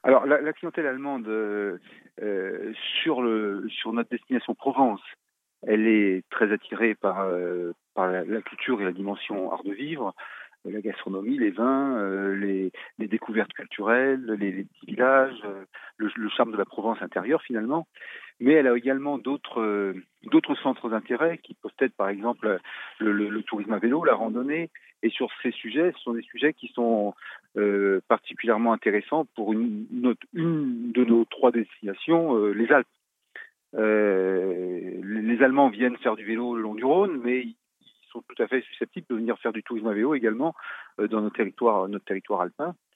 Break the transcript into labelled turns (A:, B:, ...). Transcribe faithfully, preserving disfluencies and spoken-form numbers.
A: Alors la, la clientèle allemande euh, euh, sur le sur notre destination Provence, elle est très attirée par euh, par la, la culture et la dimension art de vivre, euh, la gastronomie, les vins, euh, les, les découvertes culturelles, les, les petits villages, euh, le, le charme de la Provence intérieure finalement. Mais elle a également d'autres euh, d'autres centres d'intérêt qui peuvent être par exemple le, le, le tourisme à vélo, la randonnée. Et sur ces sujets, ce sont des sujets qui sont euh, particulièrement intéressants pour une, une, une de nos trois destinations, euh, les Alpes. Euh, les Allemands viennent faire du vélo le long du Rhône, mais ils sont tout à fait susceptibles de venir faire du tourisme à vélo également euh, dans nos territoires, notre territoire alpin.